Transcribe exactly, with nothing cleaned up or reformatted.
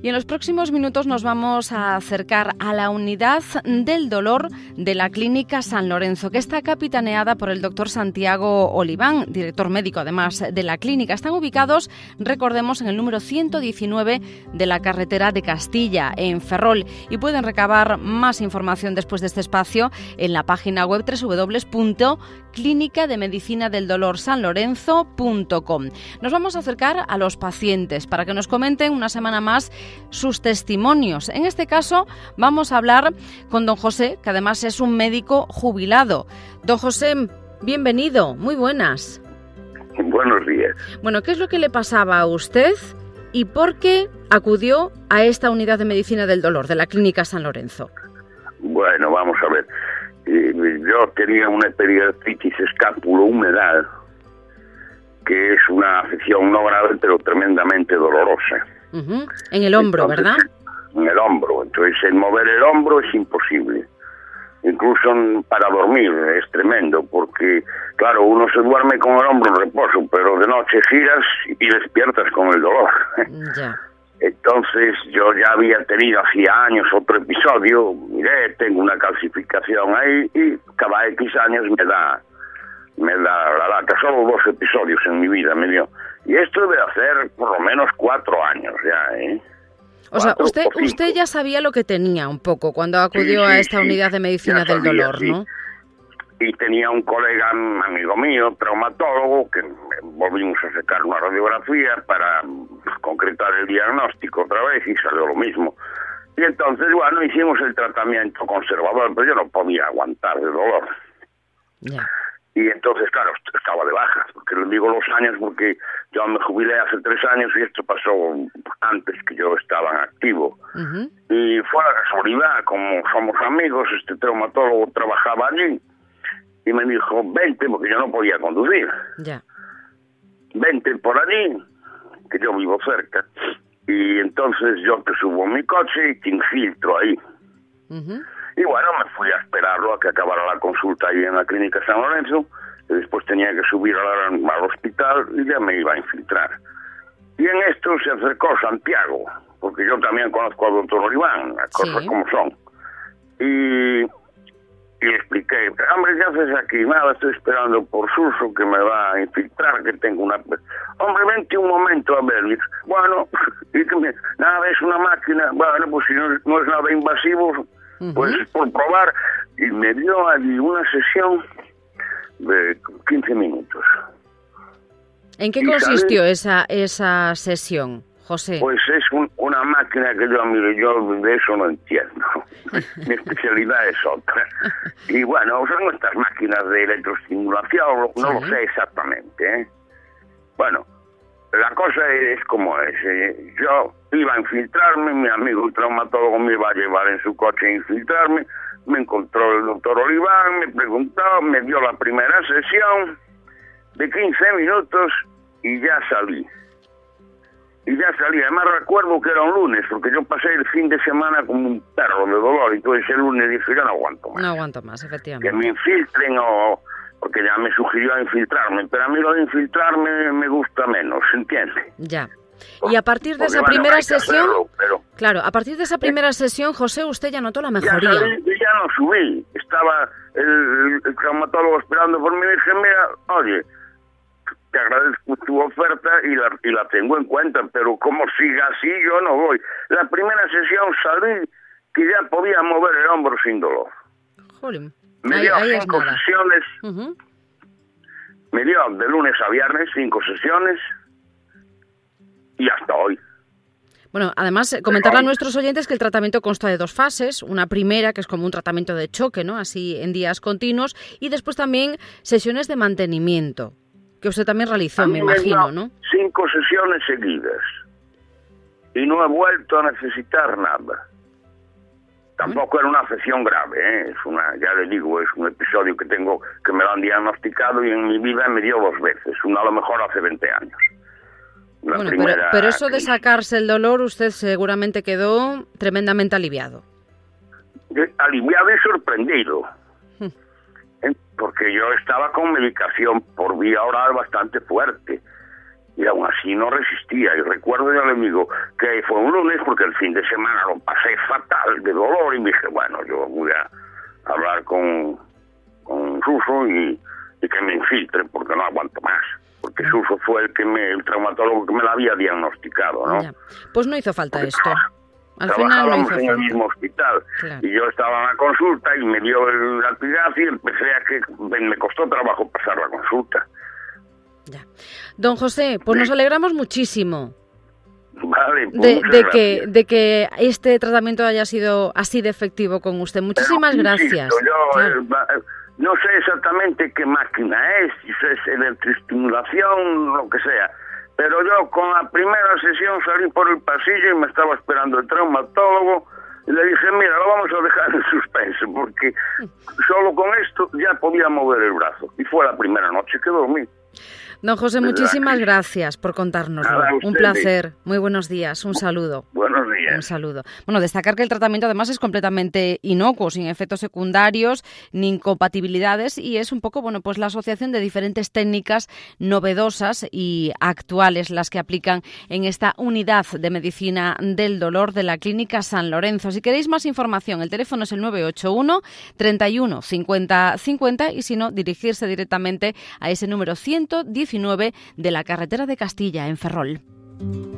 Y en los próximos minutos nos vamos a acercar a la unidad del dolor de la Clínica San Lorenzo, que está capitaneada por el doctor Santiago Oliván, director médico además de la clínica. Están ubicados, recordemos, en el número ciento diecinueve de la carretera de Castilla, en Ferrol, y pueden recabar más información después de este espacio en la página web doble u doble u doble u punto clínica de medicina del dolor san lorenzo punto com. Nos vamos a acercar a los pacientes para que nos comenten una semana más sus testimonios. En este caso vamos a hablar con don José, que además es un médico jubilado. Don José, bienvenido, muy buenas. Buenos días. Bueno, ¿qué es lo que le pasaba a usted y por qué acudió a esta unidad de medicina del dolor de la Clínica San Lorenzo? Bueno, vamos a ver. Yo tenía una periartritis escápulo-humedal, que es una afección no grave, pero tremendamente dolorosa. Uh-huh. En el hombro, entonces, ¿verdad? En el hombro. Entonces, el mover el hombro es imposible. Incluso para dormir es tremendo, porque, claro, uno se duerme con el hombro en reposo, pero de noche giras y despiertas con el dolor. Ya. Entonces yo ya había tenido hacía años otro episodio, miré, tengo una calcificación ahí y cada X años me da me da la lata, solo dos episodios en mi vida me dio. Y esto debe hacer por lo menos cuatro años ya, ¿eh? O sea, usted usted ya sabía lo que tenía un poco cuando acudió sí, sí, a esta sí, unidad de medicina del sabía, dolor, ¿no? Sí. Y tenía un colega, amigo mío, traumatólogo, que volvimos a sacar una radiografía para concretar el diagnóstico otra vez y salió lo mismo. Y entonces, bueno, hicimos el tratamiento conservador, pero yo no podía aguantar de dolor. Yeah. Y entonces, claro, estaba de baja, porque les digo los años porque yo me jubilé hace tres años y esto pasó antes que yo estaba en activo. Uh-huh. Y fue la casualidad, como somos amigos, este traumatólogo trabajaba allí. Y me dijo, vente, porque yo no podía conducir. Ya. Vente por allí, que yo vivo cerca. Y entonces yo te subo en mi coche y te infiltro ahí. Uh-huh. Y bueno, me fui a esperarlo a que acabara la consulta ahí en la Clínica San Lorenzo. Y después tenía que subir al, al hospital y ya me iba a infiltrar. Y en esto se acercó Santiago, porque yo también conozco al doctor Oliván, las cosas sí. como son. Y... Y le expliqué, hombre, ¿qué haces aquí? Nada, estoy esperando por Suso que me va a infiltrar, que tengo una... Hombre, vente un momento a ver. Bueno, y que me... nada, es una máquina. Bueno, pues si no, no es nada invasivo, uh-huh. pues por probar. Y me dio allí una sesión de quince minutos. ¿En qué y consistió salí... esa, esa sesión, José? Pues es un, una máquina que yo, mire, yo de eso no entiendo. Mi especialidad es otra. Y bueno, son estas máquinas de electroestimulación, no sí. lo sé exactamente, ¿eh? Bueno, la cosa es como es. ¿eh? Yo iba a infiltrarme, mi amigo el traumatólogo me iba a llevar en su coche a infiltrarme, me encontró el doctor Oliván, me preguntó, me dio la primera sesión de quince minutos y ya salí. Y ya salí, además recuerdo que era un lunes, porque yo pasé el fin de semana como un perro de dolor, y entonces el lunes dije, yo no aguanto más. No aguanto más, efectivamente. Que me infiltren o... porque ya me sugirió infiltrarme, pero a mí lo de infiltrarme me gusta menos, ¿entiende? Ya. Y a partir de porque, esa bueno, primera sesión, hacerlo, pero... claro, a partir de esa primera sesión, José, usted ya notó la mejoría. Ya, salí, ya no subí, estaba el, el traumatólogo esperando por mí y dije, mira, oye... te agradezco tu oferta y la, y la tengo en cuenta, pero como siga así yo no voy. La primera sesión salí que ya podía mover el hombro sin dolor. Jolín. Me dio ahí, ahí cinco sesiones, uh-huh. me dio de lunes a viernes cinco sesiones y hasta hoy. Bueno, además, comentarle a nuestros oyentes que el tratamiento consta de dos fases. Una primera, que es como un tratamiento de choque, ¿no? Así en días continuos, y después también sesiones de mantenimiento, que usted también realizó, me imagino, ¿no? Cinco sesiones seguidas. Y no he vuelto a necesitar nada. Tampoco era una afección grave, ¿eh? Es una, ya le digo, es un episodio que tengo, que me lo han diagnosticado y en mi vida me dio dos veces. Una a lo mejor hace veinte años. La bueno, pero, pero eso de sacarse el dolor, usted seguramente quedó tremendamente aliviado. Aliviado y sorprendido. Porque yo estaba con medicación por vía oral bastante fuerte. y aún así no resistía. Y recuerdo, ya le digo, que fue un lunes porque el fin de semana lo pasé fatal de dolor y me dije, bueno, yo voy a hablar con, con Suso y, y que me infiltre porque no aguanto más. Porque Suso fue el que me, el traumatólogo que me la había diagnosticado, ¿no? Ya. Pues no hizo falta porque esto. Al final no trabajábamos hizo en falta. el mismo hospital, Claro. y yo estaba en la consulta y me dio el latigazo y empecé a que me costó trabajo pasar la consulta. Ya. Don José, pues nos alegramos muchísimo Vale, pues de, muchas de que gracias. de que este tratamiento haya sido así de efectivo con usted. Muchísimas Pero, gracias. insisto, yo, Claro. eh, va- eh, no sé exactamente qué máquina es, si es electroestimulación, lo que sea, pero yo con la primera sesión salí por el pasillo y me estaba esperando el traumatólogo y le dije, mira, lo vamos a dejar en suspenso porque solo con esto ya podía mover el brazo. Y fue la primera noche que dormí. Don José, ¿Verdad? muchísimas gracias por contárnoslo. Nada, a Un ustedes. placer. Muy buenos días. Un saludo. Buenos días. Un saludo. Bueno, destacar que el tratamiento además es completamente inocuo, sin efectos secundarios ni incompatibilidades, y es un poco, bueno, pues la asociación de diferentes técnicas novedosas y actuales las que aplican en esta unidad de medicina del dolor de la Clínica San Lorenzo. Si queréis más información, el teléfono es el nueve ocho uno, treinta y uno, cincuenta, cincuenta, y si no, dirigirse directamente a ese número ciento diecinueve de la carretera de Castilla, en Ferrol.